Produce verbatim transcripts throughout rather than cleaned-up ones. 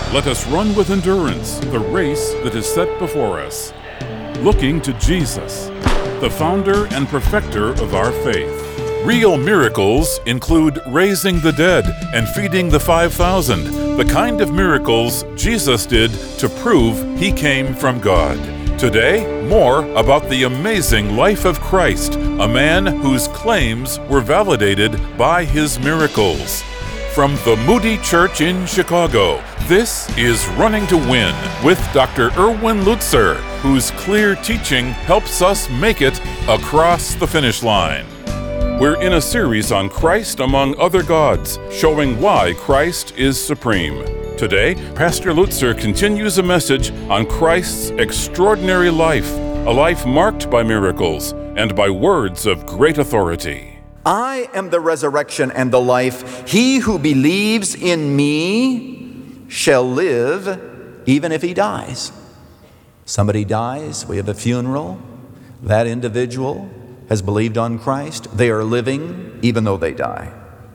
Let us run with endurance the race that is set before us, looking to Jesus, the founder and perfecter of our faith. Real miracles include raising the dead and feeding the five thousand, the kind of miracles Jesus did to prove he came from God. Today, more about the amazing life of Christ, a man whose claims were validated by his miracles. From the Moody Church in Chicago, this is Running to Win with Doctor Erwin Lutzer, whose clear teaching helps us make it across the finish line. We're in a series on Christ among other gods, showing why Christ is supreme. Today, Pastor Lutzer continues a message on Christ's extraordinary life, a life marked by miracles and by words of great authority. I am the resurrection and the life. He who believes in me shall live even if he dies. Somebody dies, we have a funeral. That individual has believed on Christ. They are living even though they die.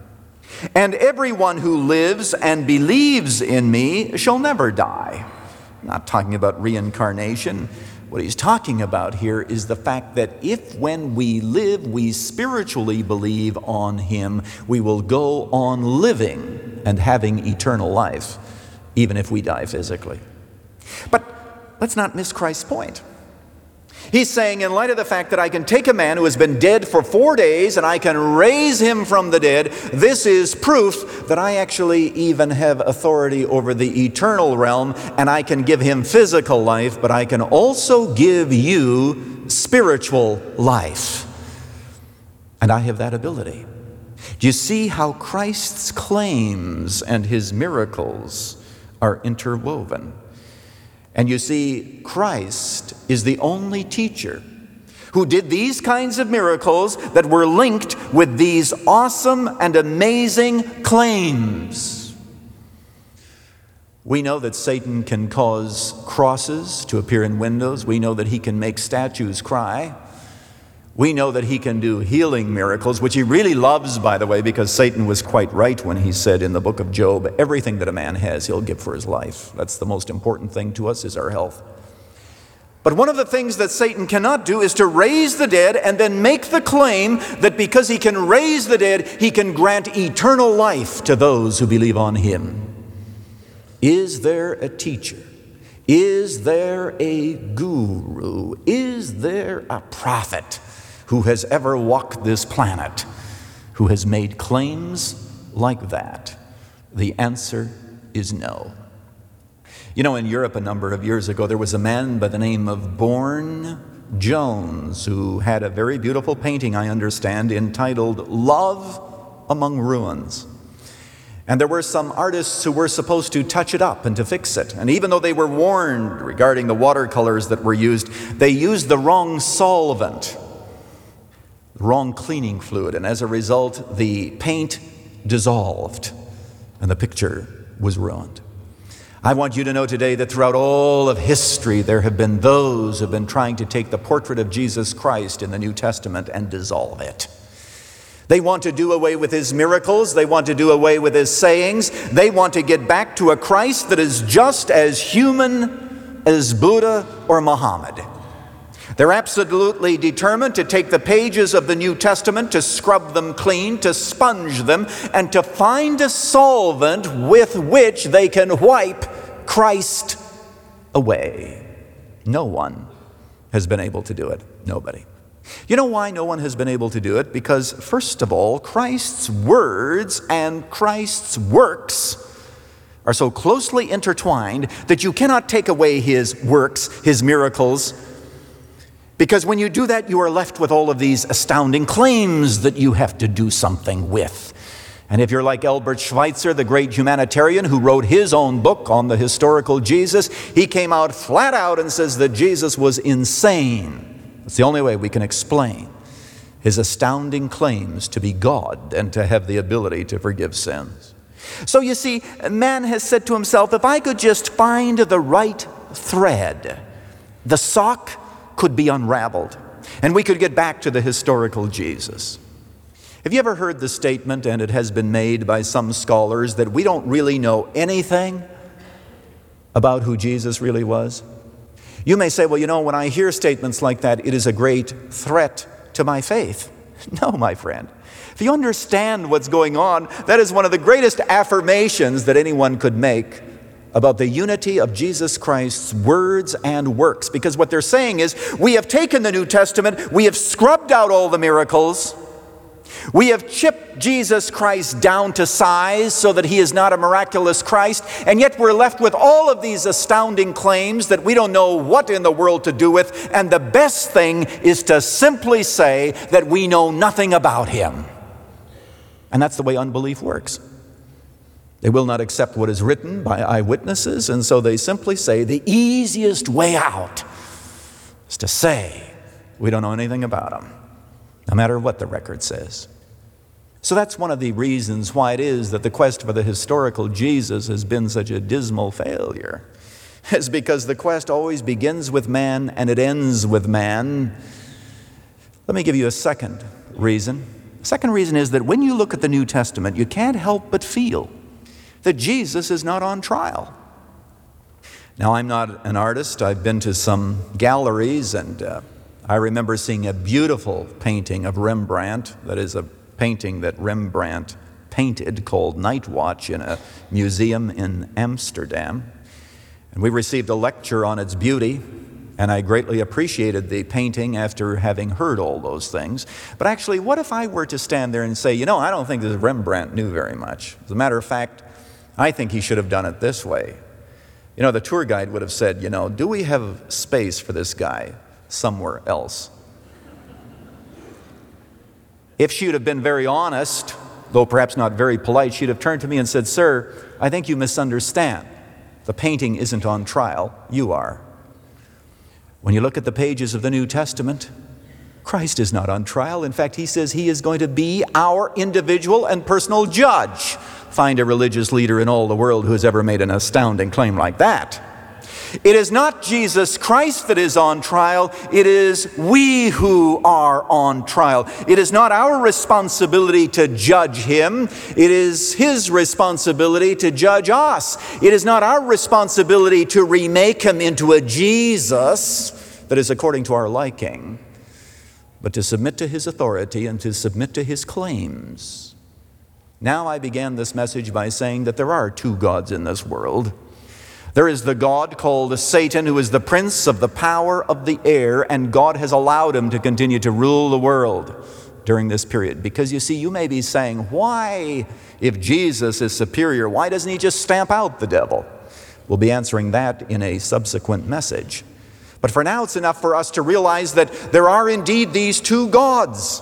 And everyone who lives and believes in me shall never die. I'm not talking about reincarnation. What he's talking about here is the fact that if when we live, we spiritually believe on him, we will go on living and having eternal life, even if we die physically. But let's not miss Christ's point. He's saying, in light of the fact that I can take a man who has been dead for four days and I can raise him from the dead, this is proof that I actually even have authority over the eternal realm, and I can give him physical life, but I can also give you spiritual life. And I have that ability. Do you see how Christ's claims and his miracles are interwoven? And you see, Christ is the only teacher who did these kinds of miracles that were linked with these awesome and amazing claims. We know that Satan can cause crosses to appear in windows. We know that he can make statues cry. We know that he can do healing miracles, which he really loves, by the way, because Satan was quite right when he said in the book of Job, everything that a man has, he'll give for his life. That's the most important thing to us, is our health. But one of the things that Satan cannot do is to raise the dead and then make the claim that because he can raise the dead, he can grant eternal life to those who believe on him. Is there a teacher? Is there a guru? Is there a prophet who has ever walked this planet, who has made claims like that? The answer is no. You know, in Europe a number of years ago, there was a man by the name of Bourne Jones who had a very beautiful painting, I understand, entitled Love Among Ruins. And there were some artists who were supposed to touch it up and to fix it. And even though they were warned regarding the watercolors that were used, they used the wrong solvent, the wrong cleaning fluid, and as a result, the paint dissolved and the picture was ruined. I want you to know today that throughout all of history, there have been those who have been trying to take the portrait of Jesus Christ in the New Testament and dissolve it. They want to do away with his miracles. They want to do away with his sayings. They want to get back to a Christ that is just as human as Buddha or Muhammad. They're absolutely determined to take the pages of the New Testament, to scrub them clean, to sponge them, and to find a solvent with which they can wipe Christ away. No one has been able to do it. Nobody. You know why no one has been able to do it? Because, first of all, Christ's words and Christ's works are so closely intertwined that you cannot take away his works, his miracles, because when you do that, you are left with all of these astounding claims that you have to do something with. And if you're like Albert Schweitzer, the great humanitarian who wrote his own book on the historical Jesus, he came out flat out and says that Jesus was insane. It's the only way we can explain his astounding claims to be God and to have the ability to forgive sins. So you see, man has said to himself, if I could just find the right thread, the sock could be unraveled, and we could get back to the historical Jesus. Have you ever heard the statement, and it has been made by some scholars, that we don't really know anything about who Jesus really was? You may say, well, you know, when I hear statements like that, it is a great threat to my faith. No, my friend. If you understand what's going on, that is one of the greatest affirmations that anyone could make about the unity of Jesus Christ's words and works. Because what they're saying is, we have taken the New Testament, we have scrubbed out all the miracles, we have chipped Jesus Christ down to size so that he is not a miraculous Christ, and yet we're left with all of these astounding claims that we don't know what in the world to do with, and the best thing is to simply say that we know nothing about him. And that's the way unbelief works. They will not accept what is written by eyewitnesses, and so they simply say the easiest way out is to say we don't know anything about him, no matter what the record says. So that's one of the reasons why it is that the quest for the historical Jesus has been such a dismal failure. It's because the quest always begins with man and it ends with man. Let me give you a second reason. The second reason is that when you look at the New Testament, you can't help but feel that Jesus is not on trial. Now, I'm not an artist. I've been to some galleries, and uh, I remember seeing a beautiful painting of Rembrandt. That is a painting that Rembrandt painted called Night Watch in a museum in Amsterdam. And we received a lecture on its beauty, and I greatly appreciated the painting after having heard all those things. But actually, what if I were to stand there and say, you know, I don't think this Rembrandt knew very much. As a matter of fact, I think he should have done it this way. You know, the tour guide would have said, you know, do we have space for this guy somewhere else? If she would have been very honest, though perhaps not very polite, she'd have turned to me and said, sir, I think you misunderstand. The painting isn't on trial, you are. When you look at the pages of the New Testament, Christ is not on trial. In fact, he says he is going to be our individual and personal judge. Find a religious leader in all the world who has ever made an astounding claim like that. It is not Jesus Christ that is on trial. It is we who are on trial. It is not our responsibility to judge him. It is his responsibility to judge us. It is not our responsibility to remake him into a Jesus that is according to our liking, but to submit to his authority and to submit to his claims. Now, I began this message by saying that there are two gods in this world. There is the God called Satan, who is the prince of the power of the air, and God has allowed him to continue to rule the world during this period. Because you see, you may be saying, why, if Jesus is superior, why doesn't he just stamp out the devil? We'll be answering that in a subsequent message. But for now, it's enough for us to realize that there are indeed these two gods.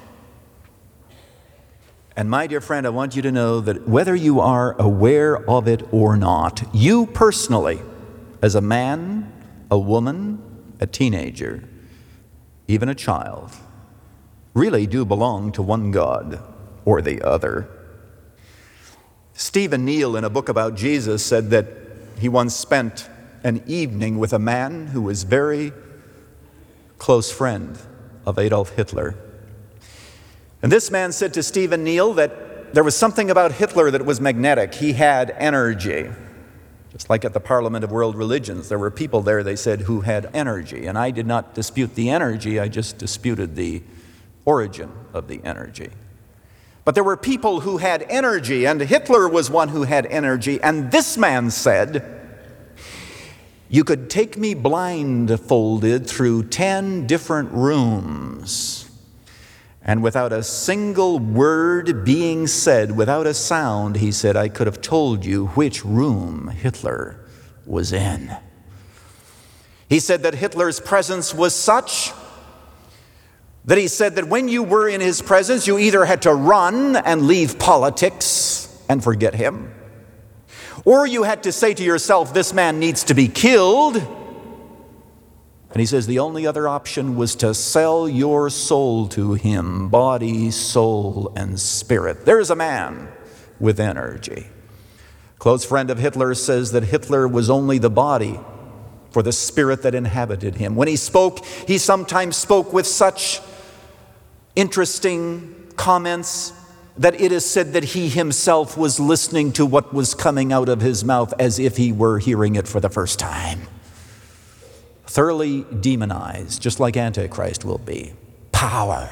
And my dear friend, I want you to know that whether you are aware of it or not, you personally, as a man, a woman, a teenager, even a child, really do belong to one God or the other. Stephen Neal, in a book about Jesus, said that he once spent an evening with a man who was very close friend of Adolf Hitler. And this man said to Stephen Neal that there was something about Hitler that was magnetic. He had energy. Just like at the Parliament of World Religions, there were people there, they said, who had energy. And I did not dispute the energy, I just disputed the origin of the energy. But there were people who had energy, and Hitler was one who had energy. And this man said, you could take me blindfolded through ten different rooms, and without a single word being said, without a sound, he said, I could have told you which room Hitler was in. He said that Hitler's presence was such that he said that when you were in his presence, you either had to run and leave politics and forget him, or you had to say to yourself, this man needs to be killed. And he says the only other option was to sell your soul to him, body, soul, and spirit. There's a man with energy. A close friend of Hitler says that Hitler was only the body for the spirit that inhabited him. When he spoke, he sometimes spoke with such interesting comments that it is said that he himself was listening to what was coming out of his mouth as if he were hearing it for the first time. Thoroughly demonized, just like Antichrist will be. Power.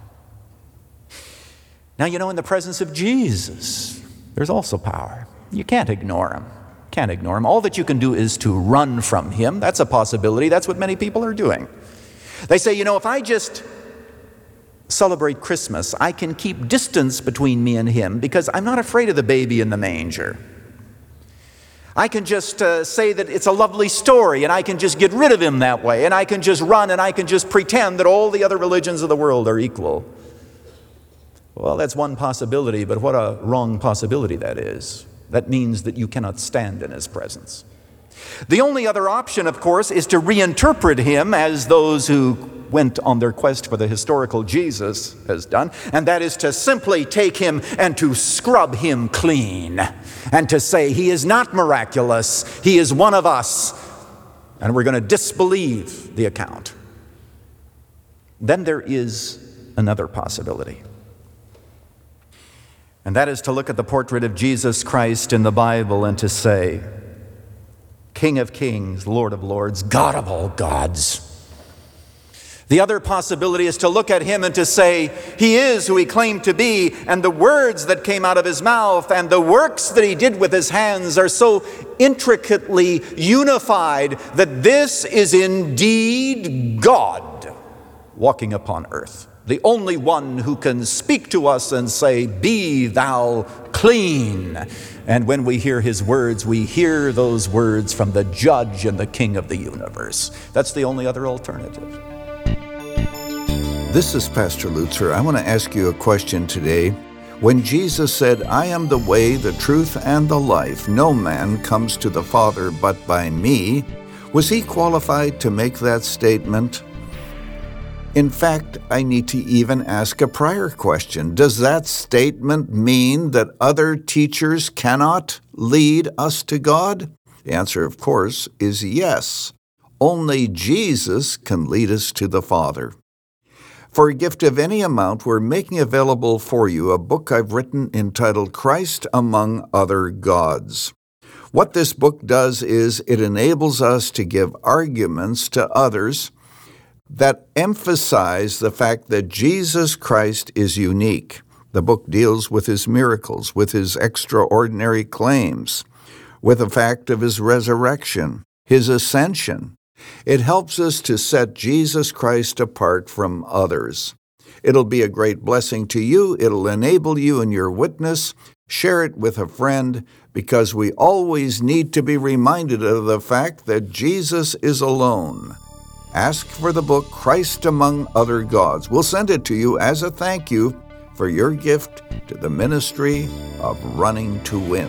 Now, you know, in the presence of Jesus, there's also power. You can't ignore him. Can't ignore him. All that you can do is to run from him. That's a possibility. That's what many people are doing. They say, you know, if I just celebrate Christmas, I can keep distance between me and him because I'm not afraid of the baby in the manger. I can just uh, say that it's a lovely story and I can just get rid of him that way, and I can just run and I can just pretend that all the other religions of the world are equal. Well, that's one possibility, but what a wrong possibility that is. That means that you cannot stand in his presence. The only other option, of course, is to reinterpret him as those who went on their quest for the historical Jesus has done, and that is to simply take him and to scrub him clean, and to say he is not miraculous, he is one of us, and we're going to disbelieve the account. Then there is another possibility, and that is to look at the portrait of Jesus Christ in the Bible and to say, King of kings, Lord of lords, God of all gods. The other possibility is to look at him and to say, he is who he claimed to be, and the words that came out of his mouth and the works that he did with his hands are so intricately unified that this is indeed God walking upon earth. The only one who can speak to us and say, be thou clean. And when we hear his words, we hear those words from the judge and the king of the universe. That's the only other alternative. This is Pastor Lutzer. I want to ask you a question today. When Jesus said, I am the way, the truth, and the life, no man comes to the Father but by me, was he qualified to make that statement? In fact, I need to even ask a prior question. Does that statement mean that other teachers cannot lead us to God? The answer, of course, is yes. Only Jesus can lead us to the Father. For a gift of any amount, we're making available for you a book I've written entitled Christ Among Other Gods. What this book does is it enables us to give arguments to others that emphasize the fact that Jesus Christ is unique. The book deals with his miracles, with his extraordinary claims, with the fact of his resurrection, his ascension. It helps us to set Jesus Christ apart from others. It'll be a great blessing to you. It'll enable you in your witness. Share it with a friend, because we always need to be reminded of the fact that Jesus is alone. Ask for the book, Christ Among Other Gods. We'll send it to you as a thank you for your gift to the ministry of Running to Win.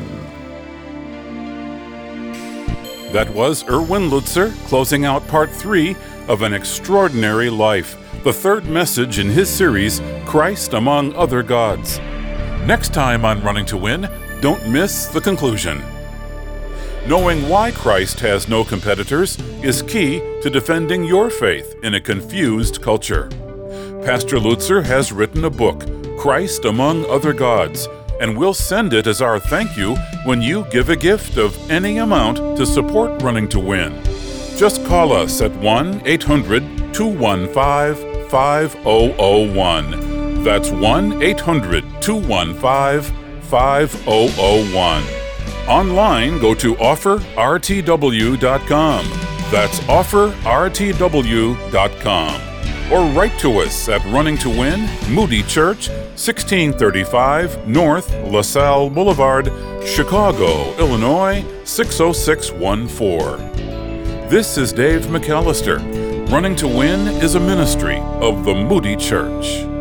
That was Erwin Lutzer closing out part three of An Extraordinary Life, the third message in his series, Christ Among Other Gods. Next time on Running to Win, don't miss the conclusion. Knowing why Christ has no competitors is key to defending your faith in a confused culture. Pastor Lutzer has written a book, Christ Among Other Gods, and we'll send it as our thank you when you give a gift of any amount to support Running to Win. Just call us at one eight hundred two one five five zero zero one. That's one eight hundred two one five five zero zero one. Online, go to offer r t w dot com. That's offer r t w dot com. Or write to us at Running to Win, Moody Church, sixteen thirty-five North LaSalle Boulevard, Chicago, Illinois, six oh six one four. This is Dave McAllister. Running to Win is a ministry of the Moody Church.